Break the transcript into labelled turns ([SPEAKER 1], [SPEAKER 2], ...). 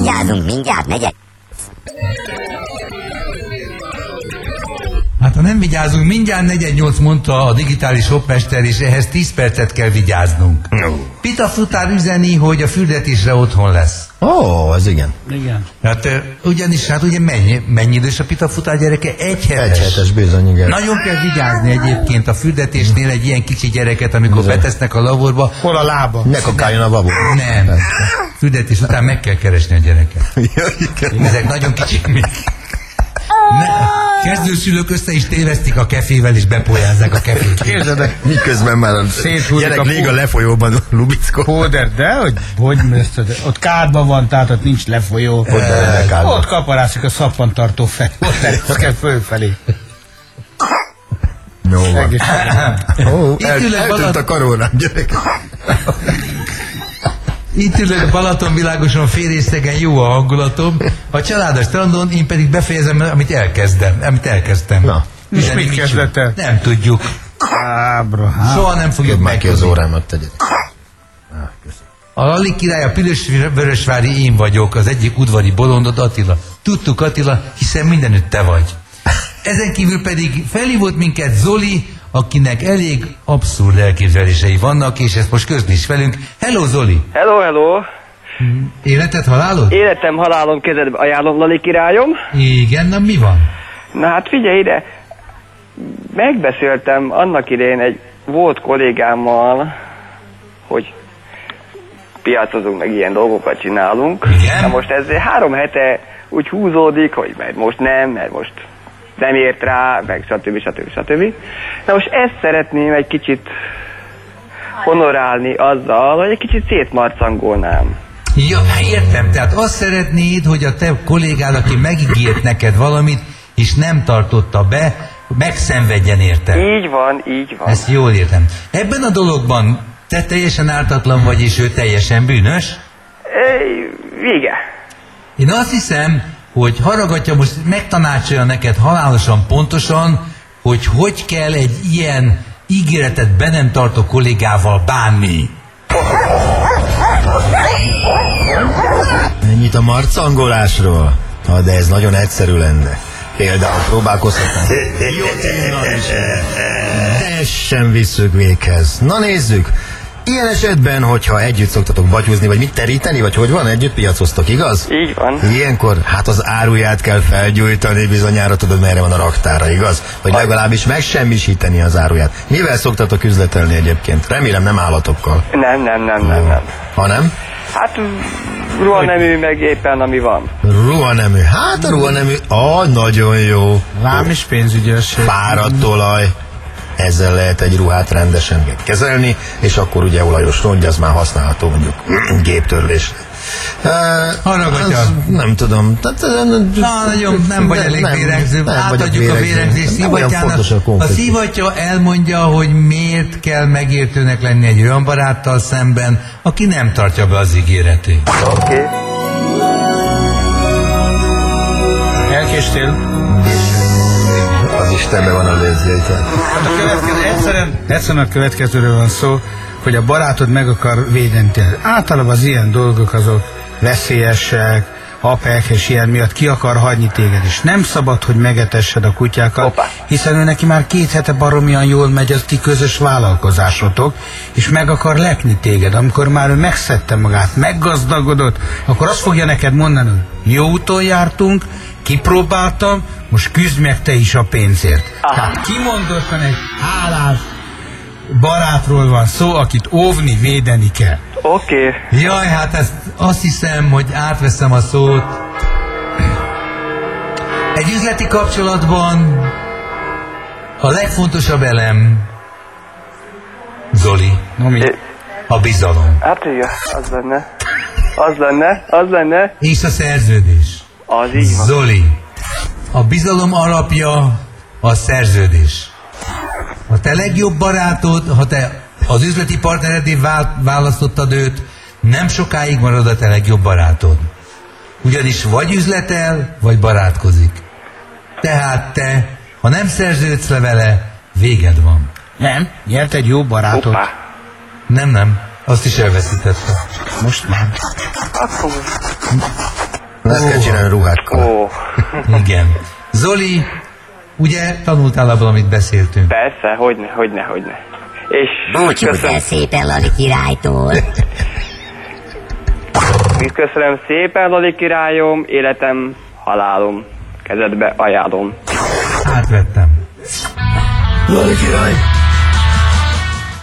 [SPEAKER 1] Vigyázzunk, mindjárt megyek.
[SPEAKER 2] Hát ha nem vigyázunk, mindjárt 418 mondta a digitális hoppmester, és ehhez 10 percet kell vigyáznunk. Pita Futár üzeni, hogy a fürdetésre otthon lesz.
[SPEAKER 3] Ez igen.
[SPEAKER 4] Igen.
[SPEAKER 2] Hát ugyanis, ugye mennyi idős a Pita Futár gyereke? Egy
[SPEAKER 3] hetes bizony, igen.
[SPEAKER 2] Nagyon kell vigyázni egyébként a fürdetésnél egy ilyen kicsi gyereket, amikor betesznek a laborba.
[SPEAKER 4] Hol a lába?
[SPEAKER 3] Ne kakáljon a babó.
[SPEAKER 2] Nem. Fürdetés után meg kell keresni a gyereket. Ezek nagyon kicsik még. Kezdőszülők össze is tévesztik a kefével, és bepolyázzák a kefét.
[SPEAKER 4] Képzeldek.
[SPEAKER 3] Miközben már a gyerek lég a lefolyóban lubickol.
[SPEAKER 4] Hóder, de hogy ott kádban van, tehát ott nincs lefolyó. Ott kaparászik a szappantartó felé. Ott kell fölfelé.
[SPEAKER 3] Jó van. Eltűnt a karónám, gyerek.
[SPEAKER 2] Itt ülök Balatonvilágoson, félrészegen, jó a hangulatom. A családos strandon, én pedig befejezem, amit elkezdtem.
[SPEAKER 3] Na.
[SPEAKER 4] És mit kezdett el?
[SPEAKER 2] Nem tudjuk.
[SPEAKER 4] Ábrahám.
[SPEAKER 2] Soha nem fogjuk
[SPEAKER 3] Meg ki az
[SPEAKER 2] megtudni.
[SPEAKER 3] órámat tegyed.
[SPEAKER 2] A Lali király, a Pilis-Vörösvári én vagyok, az egyik udvari bolondod Attila. Tudtuk, Attila, hiszen mindenütt te vagy. Ezen kívül pedig felhívott minket Zoli, akinek elég abszurd elképzelései vannak, és ezt most közli is velünk. Hello, Zoli!
[SPEAKER 5] Hello, hello!
[SPEAKER 2] Életed, halálod?
[SPEAKER 5] Életem, halálom, kezedbe ajánlom, Lali királyom.
[SPEAKER 2] Igen, na mi van?
[SPEAKER 5] Na hát figyelj ide, megbeszéltem annak idején egy volt kollégámmal, hogy piacozunk, meg ilyen dolgokat csinálunk.
[SPEAKER 2] Igen?
[SPEAKER 5] Na most ez 3 hete úgy húzódik, hogy mert most nem ért rá, meg stb. Na most ezt szeretném egy kicsit honorálni azzal, hogy egy kicsit szétmarcangolnám.
[SPEAKER 2] Ja, értem, tehát azt szeretnéd, hogy a te kollégád, aki megígért neked valamit, és nem tartotta be, megszenvedjen érte.
[SPEAKER 5] Így van.
[SPEAKER 2] Ezt jól értem. Ebben a dologban te teljesen ártatlan vagy, és ő teljesen bűnös?
[SPEAKER 5] Vége.
[SPEAKER 2] Én azt hiszem, hogy Haragatya most megtanácsolja neked halálosan pontosan, hogy kell egy ilyen ígéretet be nem tartó kollégával bánni.
[SPEAKER 3] Ennyit a marcangolásról? De ez nagyon egyszerű lenne. Például próbálkozhatnánk. De sem visszük véghez. Na nézzük. Ilyen esetben, hogyha együtt szoktatok batyúzni, vagy mit teríteni, vagy hogy van, együtt piacoztok, igaz?
[SPEAKER 5] Így van.
[SPEAKER 3] Ilyenkor, hát az áruját kell felgyújtani, bizonyára tudod, merre van a raktára, igaz? Vagy legalábbis megsemmisíteni az áruját. Mivel szoktatok üzletelni egyébként? Remélem nem állatokkal.
[SPEAKER 5] Nem.
[SPEAKER 3] Ha nem?
[SPEAKER 5] Hát ruhanemű, meg éppen ami van.
[SPEAKER 3] Ruhanemű. Hát a ruhanemű, nagyon jó.
[SPEAKER 4] Lám is pénzügyesség.
[SPEAKER 3] Fáradt olaj. Ezzel lehet egy ruhát rendesen kezelni, és akkor ugye olajos rongy, az már használható mondjuk géptörlésre.
[SPEAKER 2] Haragatja.
[SPEAKER 3] Nem tudom.
[SPEAKER 2] Nagyon nem vagy elég vérengző. Átadjuk a vérengzés szivattyának. A szivattyja elmondja, hogy miért kell megértőnek lenni egy olyan baráttal szemben, aki nem tartja be az ígéretét.
[SPEAKER 5] Oké.
[SPEAKER 4] Elkéstél?
[SPEAKER 3] Az Istenben van a lézéken.
[SPEAKER 4] Hát a következő, egyszerűen a következőről van szó, hogy a barátod meg akar védeni. Általában az ilyen dolgok azok veszélyesek, apek és ilyen miatt ki akar hagyni téged, és nem szabad, hogy megetessed a kutyákat, hiszen ő neki már 2 hete baromian jól megy az ti közös vállalkozásotok, és meg akar lepni téged. Amikor már ő megszedte magát, meggazdagodott, akkor azt fogja neked mondani, hogy jó úton jártunk, kipróbáltam, most küzdj meg te is a pénzért. Tehát kimondottan egy hálás barátról van szó, akit óvni, védeni kell.
[SPEAKER 5] Oké.
[SPEAKER 2] Jaj, hát azt hiszem, hogy átveszem a szót. Egy üzleti kapcsolatban a legfontosabb elem, Zoli, a bizalom.
[SPEAKER 5] Hát igen, az lenne.
[SPEAKER 2] És a szerződés.
[SPEAKER 5] Az így van.
[SPEAKER 2] Zoli, a bizalom alapja a szerződés. A te legjobb barátod, ha te az üzleti partneredé választottad őt, nem sokáig marad a te legjobb barátod. Ugyanis vagy üzletel, vagy barátkozik. Tehát te, ha nem szerződsz le vele, véged van.
[SPEAKER 4] Nem, nyert egy jó barátot.
[SPEAKER 5] Hoppá.
[SPEAKER 2] Nem, azt is elveszítette.
[SPEAKER 4] Most már.
[SPEAKER 5] Akkor
[SPEAKER 3] Ezt kell csinálni ruhákkal.
[SPEAKER 5] Ó,
[SPEAKER 2] Igen. Zoli, ugye tanultál abból, amit beszéltünk?
[SPEAKER 5] persze, hogyne. És
[SPEAKER 1] Búcsúzz el szépen Lali királytól.
[SPEAKER 5] köszönöm szépen, Lali királyom, életem, halálom, kezedbe ajánlom.
[SPEAKER 2] Átvettem.
[SPEAKER 3] Lali király!